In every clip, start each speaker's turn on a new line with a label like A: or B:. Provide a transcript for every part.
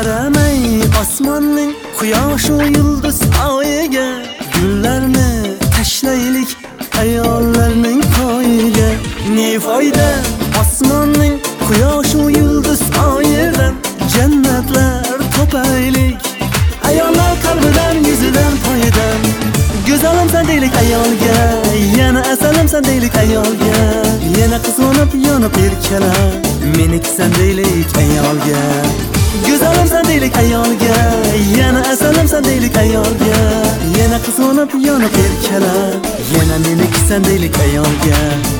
A: Qaramay osmonning quyosh va yulduz oyiga, gullarni tashlaylik ayollarning qo'yiga. Ne foyda osmonning quyosh va yulduz oyidan, jannatlar topaylik ayollar qalbidan, yuzidan, poyidan. Go'zalim sen deylik ayolga, yana asalim sen deylik ayolga, yana qizg'onib yonib erkalar meniki sen deylik ayolga. Go'zalim sen deylik ayolga, yana asalim sen deylik ayolga, yana qizg'onib yonib erkalar yana meniki sen deylik ayolga.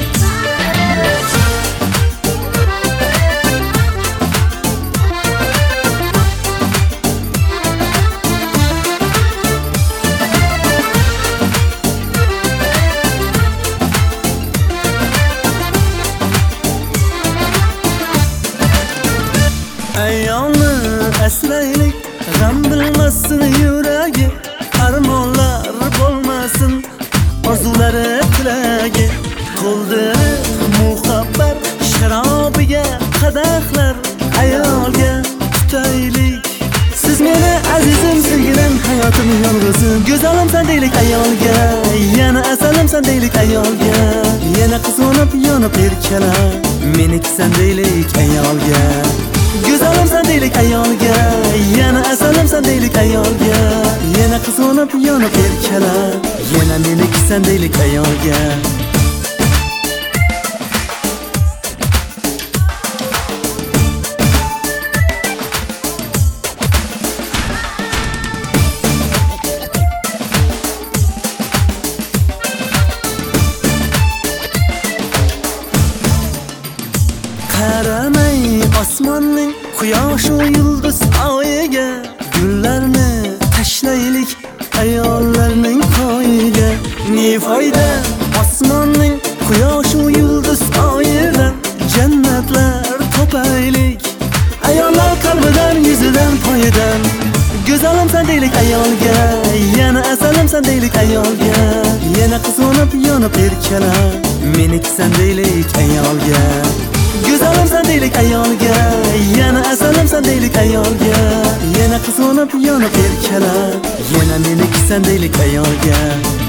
A: Ayolni asraylik, g'am bilmasin yuragi, armonlar bo'lmasin orzulari tilagi. To'ldirib muhabbat sharobiga qadahlar ayolga tutaylik. Siz meni azizim, sevgilim, hayotim, yolg'izim. Go'zalim sen deylik ayolga, yana asalim sen deylik ayolga, yana qizg'onib yonib erkalar meniki sen deylik ayolga. Go'zalim sen deylik ayolga, yana asalim sen deylik ayolga, yana qizg'onib yonib erkalar yana meniki sen deylik ayolga. Qaramay osmonning quyosh va yulduz oyiga, gullarni tashlaylik ayollarning qo'yiga. Ne foyda osmonning quyosh va yulduz oyidan, jannatlar topaylik ayollar qalbidan, yuzidan, poyidan. Go'zalim sen deylik ayolga, yana asalim sen deylik ayolga, yana qizg'onib yonib erkalar meniki sen deylik ayolga. Go'zalim sen deylik ayolga, yana asalim sen deylik ayolga, yana qizg'onib yonib erkalar yana meniki sen deylik ayolga.